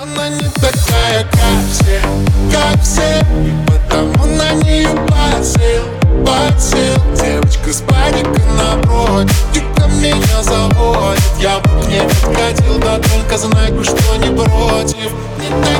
Она не такая, как все, и потому на нее подсел. Девочка с паникой напротив, дико меня заводит. Я бы к ней подходил, да только знай, что не против. Не